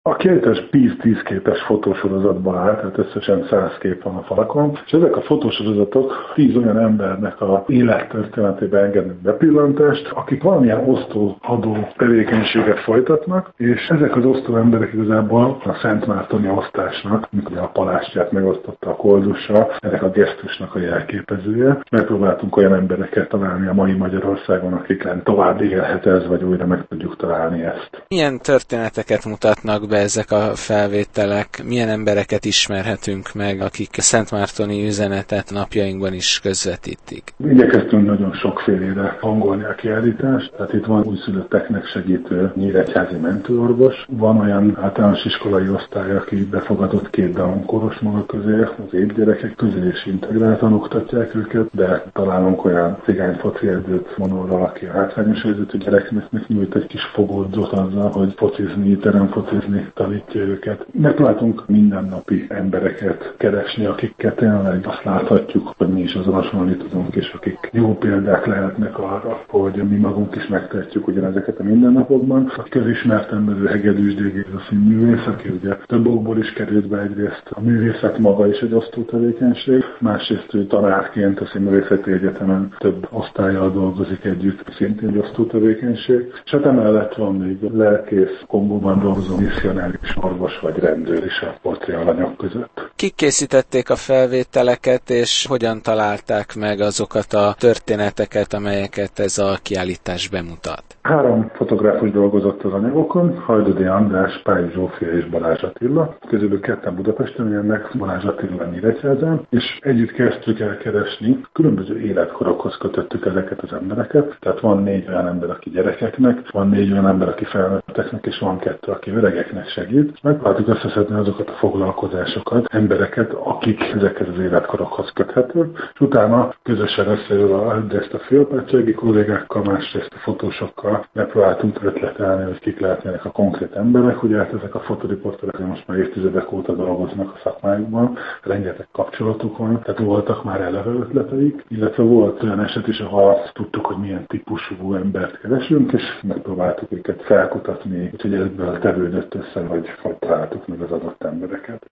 A kiállítás 10 képes fotósorozatból áll, tehát összesen 100 kép van a falakon, és ezek a fotósorozatok 10 olyan embernek a élettörténetébe engednek bepillantást, akik valamilyen osztóadó tevékenységet folytatnak, és ezek az osztó emberek igazából a Szentmártoni osztásnak, amikor a palástját megosztotta a koldussal, ennek a gesztusnak a jelképezője. Megpróbáltunk olyan embereket találni a mai Magyarországon, akiklen tovább élhet ez, vagy újra meg tudjuk találni ezt. Milyen történeteket mutatnak be ezek a felvételek? Milyen embereket ismerhetünk meg, akik a szentmártoni üzenetet napjainkban is közvetítik? Igyekeztünk nagyon sokfélére hangolni a kiállítást, tehát itt van újszülötteknek segítő nyíregyházi mentőorvos, van olyan általános iskolai osztály, aki befogadott 2 Down-koros maga közé, az étgyerekek közé és integráltan oktatják őket, de találunk olyan cigányfoci edzőt Monorral, aki a hátrányos helyzetű gyerekeknek nyújt egy kis fogódzot azzal, hogy focizni, teremfocizni tanítja őket. Megpróbáltunk mindennapi embereket keresni, akikkel tényleg azt láthatjuk, hogy mi is azonosulni tudunk, és akik jó példák lehetnek arra, hogy mi magunk is megtehetjük ugyanezeket a mindennapokban. A közismert emberű Hegedűs D. Géza színművész, aki ugye több okból is került be, egyrészt a művészet maga is egy osztó tevékenység, másrészt ő tanárként a Színművészeti Egyetemen több osztállyal dolgozik együtt, szintén egy osztó tevékenység. És hát emellett van még lelkész, kombóban dolgozó misszionáris orvos vagy rendőr is a portré alanyok között. Kik készítették a felvételeket, és hogyan találták meg azokat a történeteket, amelyeket ez a kiállítás bemutat? 3 fotográfus dolgozott az anyagokon, Hajdudi András, Pályi Zsófia és Balázs Attila. Közülük 2 Budapesten élnek, Balázs Attila Nyíregyházán, és együtt kezdtük el keresni, különböző életkorokhoz kötöttük ezeket az embereket. Tehát van 4 olyan ember, aki gyerekeknek, van 4 olyan ember, aki felnőtteknek, és van 2, aki öregeknek segít. Megpróbáltuk összeszedni azokat a foglalkozásokat, embereket, akik ezekhez az életkorokhoz köthetők, és utána közösen összejöve egyrészt a főapátsági kollégákkal, másrészt a fotósokkal megpróbáltunk ötletelni, hogy kik lehetnének a konkrét emberek. Ugye hát ezek a fotoriporterek most már évtizedek óta dolgoznak a szakmájukban, rengeteg kapcsolatuk van, tehát voltak már eleve ötleteik, illetve volt olyan eset is, ahol azt tudtuk, hogy milyen típusú embert keresünk, és megpróbáltuk őket felkutatni, úgyhogy ebből tevődött össze, hogy találtuk meg az adott embereket.